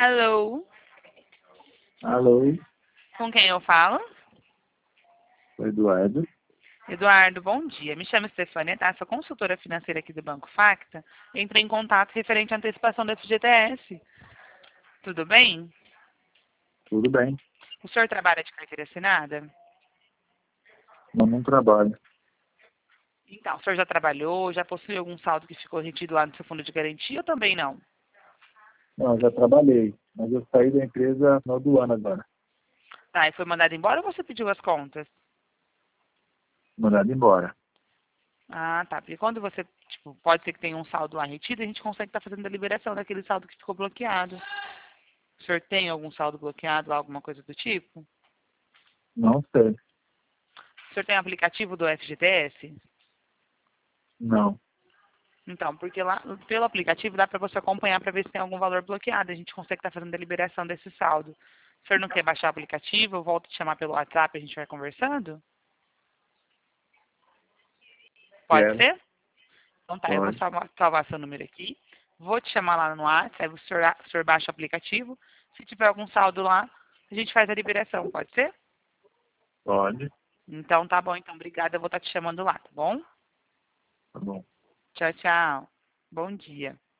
Alô, Alô, com quem eu falo? sou Eduardo. Eduardo, bom dia. Me chamo Stefânia, tá? Sou consultora financeira aqui do Banco Facta. Entrei em contato referente à antecipação da FGTS. Tudo bem? Tudo bem? O senhor trabalha de carteira assinada? Não trabalho. Então, o senhor já trabalhou, já possui algum saldo que ficou retido lá no seu fundo de garantia ou também não? Não, já trabalhei, mas eu saí da empresa no final do ano agora. Tá, e foi mandado embora ou você pediu as contas? Mandado embora. Ah, tá. Porque quando você, pode ser que tenha um saldo lá retido, a gente consegue estar fazendo a liberação daquele saldo que ficou bloqueado. O senhor tem algum saldo bloqueado, alguma coisa do tipo? Não sei. O senhor tem aplicativo do FGTS? Não. Então, porque lá pelo aplicativo dá para você acompanhar para ver se tem algum valor bloqueado. A gente consegue estar fazendo a liberação desse saldo. O senhor não quer baixar o aplicativo? Eu volto a te chamar pelo WhatsApp e a gente vai conversando? Pode Quero. ser? Então tá, eu vou Pode. salvar seu número aqui. Vou te chamar lá no WhatsApp, aí o senhor baixa o aplicativo. Se tiver algum saldo lá, a gente faz a liberação, pode ser? Pode. Então tá bom, então obrigada, eu vou estar te chamando lá, tá bom? Tá bom. Tchau, tchau. Bom dia.